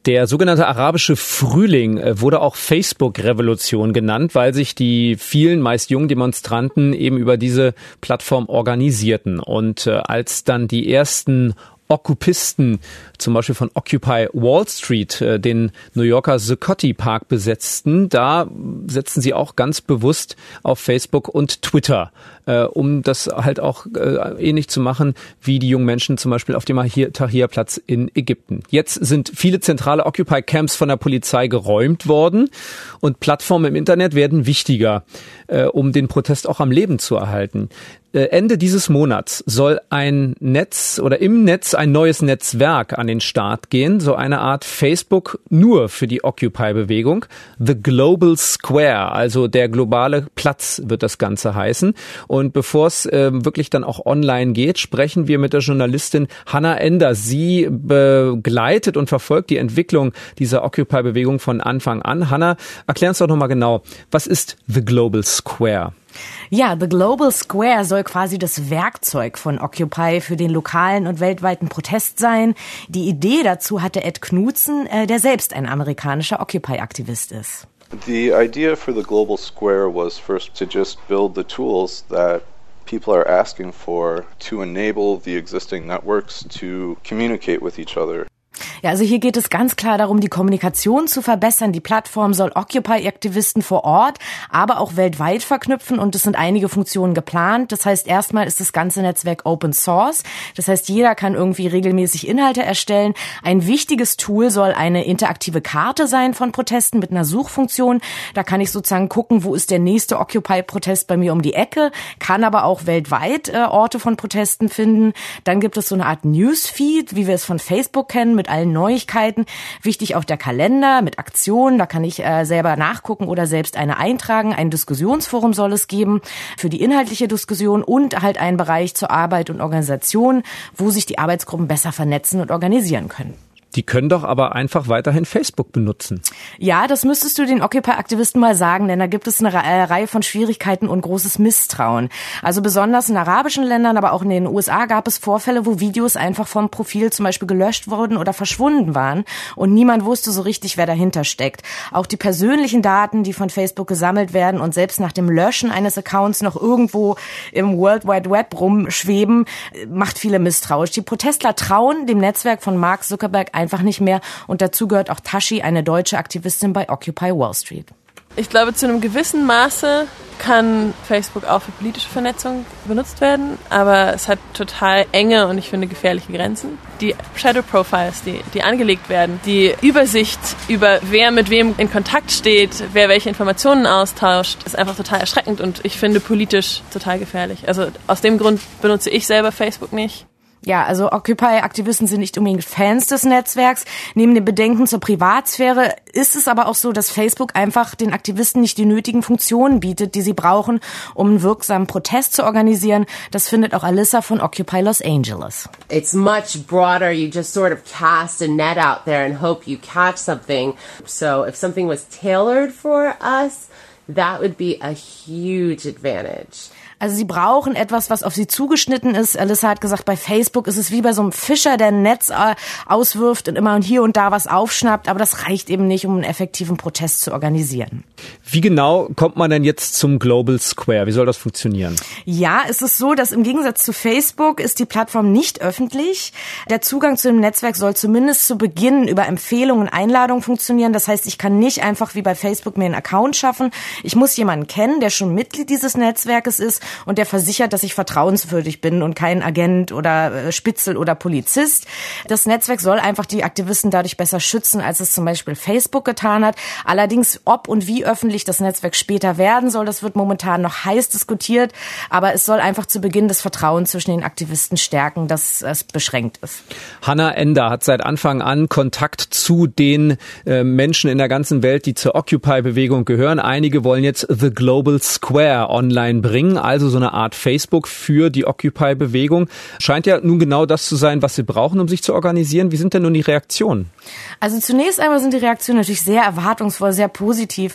Der sogenannte arabische Frühling wurde auch Facebook-Revolution genannt, weil sich die vielen, meist jungen Demonstranten eben über diese Plattform organisierten. Und als dann die ersten Okkupisten, zum Beispiel von Occupy Wall Street, den New Yorker Zuccotti Park besetzten, da setzten sie auch ganz bewusst auf Facebook und Twitter, um das halt auch ähnlich zu machen wie die jungen Menschen zum Beispiel auf dem Tahrir-Platz in Ägypten. Jetzt sind viele zentrale Occupy-Camps von der Polizei geräumt worden und Plattformen im Internet werden wichtiger, um den Protest auch am Leben zu erhalten. Ende dieses Monats soll im Netz ein neues Netzwerk an den Start gehen, so eine Art Facebook nur für die Occupy-Bewegung. The Global Square, also der globale Platz wird das Ganze heißen. Und bevor es wirklich dann auch online geht, sprechen wir mit der Journalistin Hannah Ender. Sie begleitet und verfolgt die Entwicklung dieser Occupy-Bewegung von Anfang an. Hannah, erklär uns doch nochmal genau, was ist The Global Square? Ja, The Global Square soll quasi das Werkzeug von Occupy für den lokalen und weltweiten Protest sein. Die Idee dazu hatte Ed Knudsen, der selbst ein amerikanischer Occupy-Aktivist ist. The idea for the Global Square was first to just build the tools that people are asking for to enable the existing networks to communicate with each other. Ja, also hier geht es ganz klar darum, die Kommunikation zu verbessern. Die Plattform soll Occupy-Aktivisten vor Ort, aber auch weltweit verknüpfen und es sind einige Funktionen geplant. Das heißt, erstmal ist das ganze Netzwerk Open Source. Das heißt, jeder kann irgendwie regelmäßig Inhalte erstellen. Ein wichtiges Tool soll eine interaktive Karte sein von Protesten mit einer Suchfunktion. Da kann ich sozusagen gucken, wo ist der nächste Occupy-Protest bei mir um die Ecke, kann aber auch weltweit Orte von Protesten finden. Dann gibt es so eine Art Newsfeed, wie wir es von Facebook kennen, mit allen Neuigkeiten. Wichtig auch der Kalender mit Aktionen. Da kann ich selber nachgucken oder selbst eine eintragen. Ein Diskussionsforum soll es geben für die inhaltliche Diskussion und halt einen Bereich zur Arbeit und Organisation, wo sich die Arbeitsgruppen besser vernetzen und organisieren können. Die können doch aber einfach weiterhin Facebook benutzen. Ja, das müsstest du den Occupy-Aktivisten mal sagen, denn da gibt es eine Reihe von Schwierigkeiten und großes Misstrauen. Also besonders in arabischen Ländern, aber auch in den USA gab es Vorfälle, wo Videos einfach vom Profil zum Beispiel gelöscht wurden oder verschwunden waren und niemand wusste so richtig, wer dahinter steckt. Auch die persönlichen Daten, die von Facebook gesammelt werden und selbst nach dem Löschen eines Accounts noch irgendwo im World Wide Web rumschweben, macht viele misstrauisch. Die Protestler trauen dem Netzwerk von Mark Zuckerberg einfach nicht mehr. Und dazu gehört auch Tashi, eine deutsche Aktivistin bei Occupy Wall Street. Ich glaube, zu einem gewissen Maße kann Facebook auch für politische Vernetzung benutzt werden, aber es hat total enge und ich finde gefährliche Grenzen. Die Shadow Profiles, die angelegt werden, die Übersicht über wer mit wem in Kontakt steht, wer welche Informationen austauscht, ist einfach total erschreckend und ich finde politisch total gefährlich. Also aus dem Grund benutze ich selber Facebook nicht. Ja, also Occupy-Aktivisten sind nicht unbedingt Fans des Netzwerks. Neben den Bedenken zur Privatsphäre ist es aber auch so, dass Facebook einfach den Aktivisten nicht die nötigen Funktionen bietet, die sie brauchen, um einen wirksamen Protest zu organisieren. Das findet auch Alyssa von Occupy Los Angeles. It's much broader. You just sort of cast a net out there and hope you catch something. So if something was tailored for us, that would be a huge advantage. Also sie brauchen etwas, was auf sie zugeschnitten ist. Alyssa hat gesagt, bei Facebook ist es wie bei so einem Fischer, der ein Netz auswirft und immer hier und da was aufschnappt. Aber das reicht eben nicht, um einen effektiven Protest zu organisieren. Wie genau kommt man denn jetzt zum Global Square? Wie soll das funktionieren? Ja, es ist so, dass im Gegensatz zu Facebook ist die Plattform nicht öffentlich. Der Zugang zu dem Netzwerk soll zumindest zu Beginn über Empfehlungen und Einladungen funktionieren. Das heißt, ich kann nicht einfach wie bei Facebook mir einen Account schaffen. Ich muss jemanden kennen, der schon Mitglied dieses Netzwerkes ist und der versichert, dass ich vertrauenswürdig bin und kein Agent oder Spitzel oder Polizist. Das Netzwerk soll einfach die Aktivisten dadurch besser schützen, als es zum Beispiel Facebook getan hat. Allerdings, ob und wie öffentlich das Netzwerk später werden soll, das wird momentan noch heiß diskutiert. Aber es soll einfach zu Beginn das Vertrauen zwischen den Aktivisten stärken, dass es beschränkt ist. Hannah Ender hat seit Anfang an Kontakt zu den Menschen in der ganzen Welt, die zur Occupy-Bewegung gehören. Einige wollen jetzt The Global Square online bringen, also so eine Art Facebook für die Occupy-Bewegung. Scheint ja nun genau das zu sein, was sie brauchen, um sich zu organisieren. Wie sind denn nun die Reaktionen? Also zunächst einmal sind die Reaktionen natürlich sehr erwartungsvoll, sehr positiv.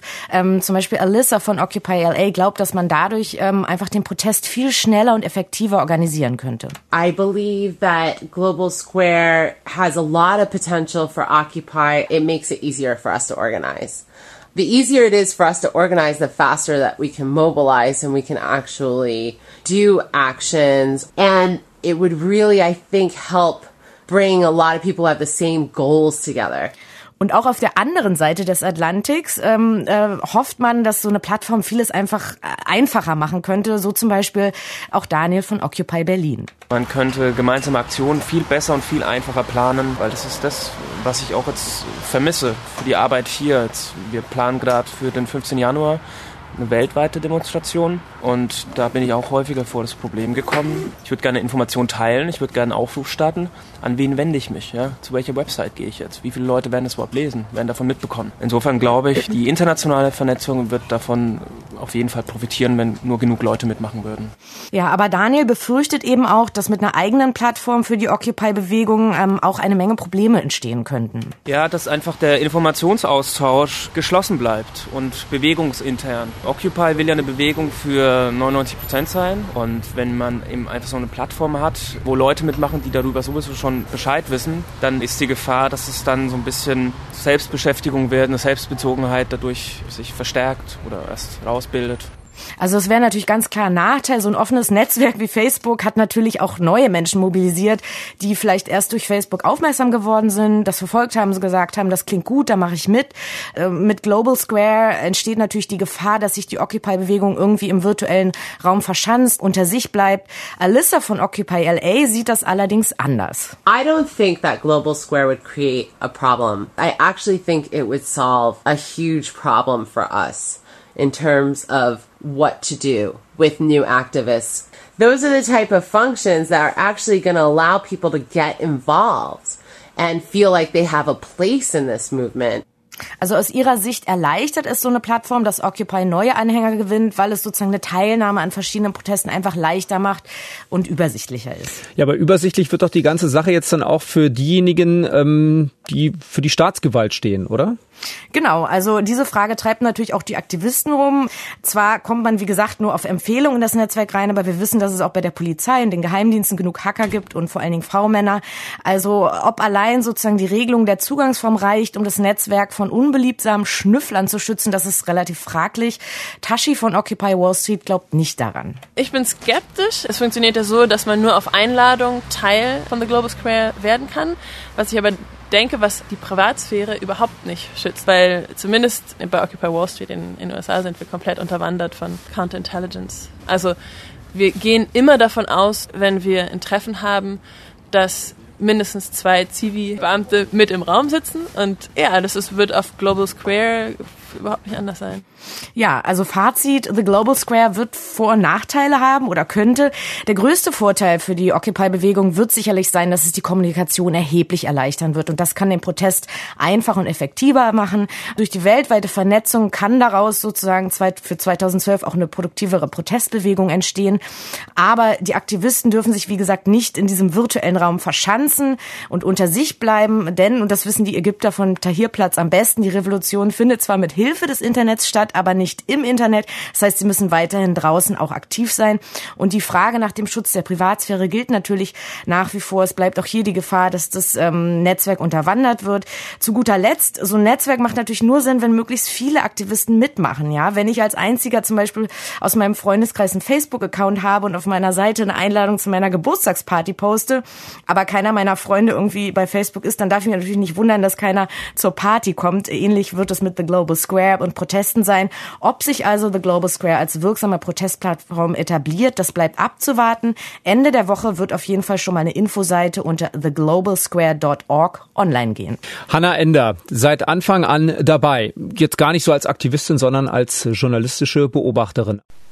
zum Beispiel Alyssa von Occupy LA glaubt, dass man dadurch einfach den Protest viel schneller und effektiver organisieren könnte. I believe that Global Square has a lot of potential for Occupy. It makes it easier for us to organize. The easier it is for us to organize, the faster that we can mobilize and we can actually do actions. And it would really, I think, help bring a lot of people who have the same goals together. Und auch auf der anderen Seite des Atlantiks hofft man, dass so eine Plattform vieles einfach einfacher machen könnte. So zum Beispiel auch Daniel von Occupy Berlin. Man könnte gemeinsame Aktionen viel besser und viel einfacher planen, weil das ist das, was ich auch jetzt vermisse für die Arbeit hier. Wir planen gerade für den 15. Januar eine weltweite Demonstration und da bin ich auch häufiger vor das Problem gekommen. Ich würde gerne Informationen teilen, ich würde gerne einen Aufruf starten. An wen wende ich mich? Ja? Zu welcher Website gehe ich jetzt? Wie viele Leute werden das überhaupt lesen, werden davon mitbekommen? Insofern glaube ich, die internationale Vernetzung wird davon auf jeden Fall profitieren, wenn nur genug Leute mitmachen würden. Ja, aber Daniel befürchtet eben auch, dass mit einer eigenen Plattform für die Occupy-Bewegung auch eine Menge Probleme entstehen könnten. Ja, dass einfach der Informationsaustausch geschlossen bleibt und bewegungsintern. Occupy will ja eine Bewegung für 99% sein und wenn man eben einfach so eine Plattform hat, wo Leute mitmachen, die darüber sowieso schon Bescheid wissen, dann ist die Gefahr, dass es dann so ein bisschen Selbstbeschäftigung wird, eine Selbstbezogenheit dadurch sich verstärkt oder erst rausbildet. Also es wäre natürlich ganz klar ein Nachteil. So ein offenes Netzwerk wie Facebook hat natürlich auch neue Menschen mobilisiert, die vielleicht erst durch Facebook aufmerksam geworden sind, das verfolgt haben, so gesagt haben, das klingt gut, da mache ich mit. Mit Global Square entsteht natürlich die Gefahr, dass sich die Occupy-Bewegung irgendwie im virtuellen Raum verschanzt, unter sich bleibt. Alyssa von Occupy LA sieht das allerdings anders. I don't think that Global Square would create a problem. I actually think it would solve a huge problem for us in terms of what to do with new activists. Those are the type of functions that are actually going to allow people to get involved and feel like they have a place in this movement. Also aus ihrer Sicht erleichtert es so eine Plattform, dass Occupy neue Anhänger gewinnt, weil es sozusagen eine Teilnahme an verschiedenen Protesten einfach leichter macht und übersichtlicher ist. Ja, aber übersichtlich wird doch die ganze Sache jetzt dann auch für diejenigen, die für die Staatsgewalt stehen, oder? Genau, also diese Frage treibt natürlich auch die Aktivisten rum. Zwar kommt man, wie gesagt, nur auf Empfehlungen in das Netzwerk rein, aber wir wissen, dass es auch bei der Polizei und den Geheimdiensten genug Hacker gibt und vor allen Dingen V-Männer. Also ob allein sozusagen die Regelung der Zugangsform reicht, um das Netzwerk von unbeliebsamen Schnüfflern zu schützen, das ist relativ fraglich. Tashi von Occupy Wall Street glaubt nicht daran. Ich bin skeptisch. Es funktioniert ja so, dass man nur auf Einladung Teil von The Global Square werden kann, was ich aber denke, was die Privatsphäre überhaupt nicht schützt, weil zumindest bei Occupy Wall Street in den USA sind wir komplett unterwandert von Counterintelligence. Also wir gehen immer davon aus, wenn wir ein Treffen haben, dass mindestens 2 Zivi-Beamte mit im Raum sitzen und ja, wird auf Global Square überhaupt nicht anders sein. Ja, also Fazit, The Global Square wird Vor- und Nachteile haben oder könnte. Der größte Vorteil für die Occupy-Bewegung wird sicherlich sein, dass es die Kommunikation erheblich erleichtern wird und das kann den Protest einfach und effektiver machen. Durch die weltweite Vernetzung kann daraus sozusagen für 2012 auch eine produktivere Protestbewegung entstehen. Aber die Aktivisten dürfen sich, wie gesagt, nicht in diesem virtuellen Raum verschanzen und unter sich bleiben, denn, und das wissen die Ägypter von Tahrirplatz am besten, die Revolution findet zwar mit Hilfe des Internets statt, aber nicht im Internet. Das heißt, sie müssen weiterhin draußen auch aktiv sein. Und die Frage nach dem Schutz der Privatsphäre gilt natürlich nach wie vor. Es bleibt auch hier die Gefahr, dass das Netzwerk unterwandert wird. Zu guter Letzt, so ein Netzwerk macht natürlich nur Sinn, wenn möglichst viele Aktivisten mitmachen. Ja, wenn ich als einziger zum Beispiel aus meinem Freundeskreis einen Facebook-Account habe und auf meiner Seite eine Einladung zu meiner Geburtstagsparty poste, aber keiner meiner Freunde irgendwie bei Facebook ist, dann darf ich mich natürlich nicht wundern, dass keiner zur Party kommt. Ähnlich wird es mit The Global Square und Protesten sein. Ob sich also The Global Square als wirksame Protestplattform etabliert, das bleibt abzuwarten. Ende der Woche wird auf jeden Fall schon mal eine Infoseite unter theglobalsquare.org online gehen. Hannah Ender, seit Anfang an dabei. Jetzt gar nicht so als Aktivistin, sondern als journalistische Beobachterin.